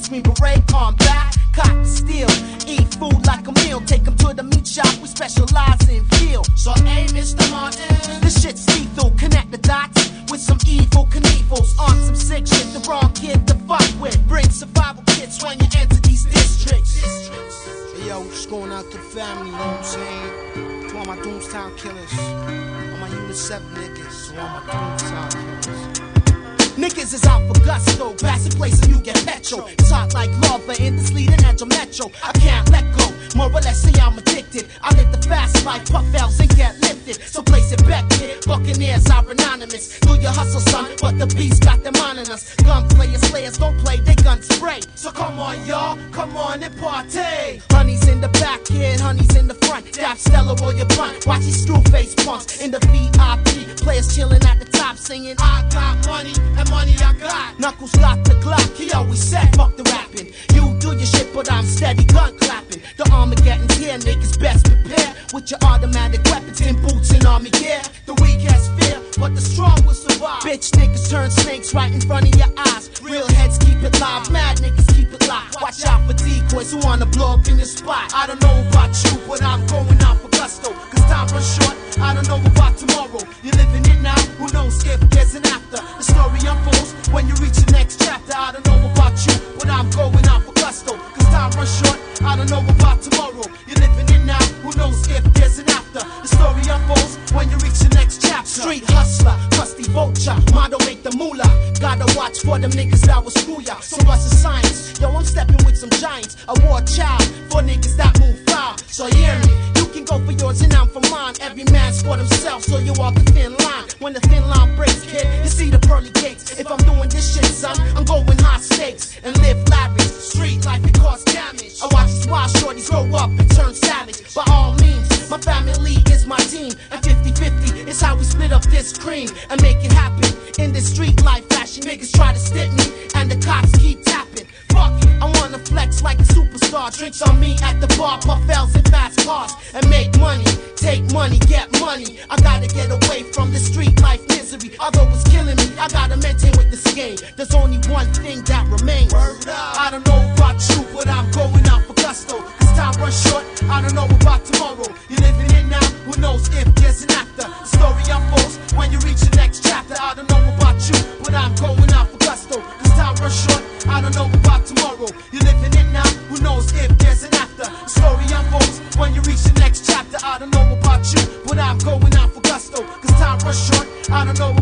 Green Beret, arm back, cock the steel. Eat food like a meal, take them to the meat shop, we specialize in feel. So hey, Mr. Martin, this shit's lethal, connect the dots with some evil Knievels. On some sick shit, the wrong kid to fuck with. Bring survival kits when you enter these districts. Hey yo, just going out to the family, you know what I'm saying? To all my Doomstown killers, all my Unit 7 niggas, to all my Doomstown killers. Niggas is out for gusto, pass a place and you get petrol. Talk like lava in this leading edge of metro. I can't let go, more or less say I'm addicted. I live the fast life, puff L's and get lifted. So place it back, kid, Buccaneers are anonymous. Do your hustle, son, but the beast got them on us. Gun players, slayers don't play, they gun spray. So come on, y'all, come on and party. Honey's in the back, kid, honey's in the front. Dap Stella, roll your blunt, watch these screw face punks in the VIP. Players chilling at the top, singing, I got money, and money I got. Knuckles got the Glock, he always said, fuck the rapping. You do your shit, but I'm steady gun clapping. The Armageddon's here, niggas best prepare. With your automatic weapons and boots and army gear. The weak has fear, but the strong will survive. Bitch niggas turn snakes right in front of your eyes. Real heads keep it live, mad niggas keep it live. Watch out for decoys who wanna blow up in your spot. I don't know about you, but I'm going out for gusto. Cause time runs short, I don't know about tomorrow. You're living it now, who knows if there's an after. The story unfolds when you reach the next chapter. I don't know about you, but I'm going out for gusto. Cause time runs short, I don't know about tomorrow. You're living it now, who knows if there's an after. The story unfolds when you reach the next chapter. Street hustler, trusty vulture, motto make the moolah. Gotta watch for them niggas that will screw ya. So what's the science? Yo, I'm stepping with some giants. A war child for niggas that move foul. So hear me, you can go for yours and I'm for mine. Every man's for themselves, so you walk a thin line. When the thin line breaks, kid, you see the pearly gates. If I'm doing this shit, son, I'm going high stakes and live lavish. Street life, it cause damage. I watch these wild shorties grow up and turn savage. By all means, my family is my team, and 50-50 is how we split up this cream and make it happen. In this street life fashion, niggas try to stick me, and the cops keep tapping. Fuck it, I wanna flex like a superstar. Drinks on me at the bar, puff L's and fast cars, and make money, take money, get money. I gotta get away from the street life misery. Although it's killing me, I gotta maintain with this game. There's only one thing that remains. I don't know about you, but I'm going out for gusto. Cause time runs short, I don't know about tomorrow. You're living it now, who knows if there's an after. The story unfolds when you reach the next chapter. I don't know about you, but I'm going out for gusto. Cause time runs short, I don't know about tomorrow. You're living it now, who knows if there's an after. The story unfolds when you reach the next chapter. I don't know about you, but I'm going out for gusto. Cause time runs short, I don't know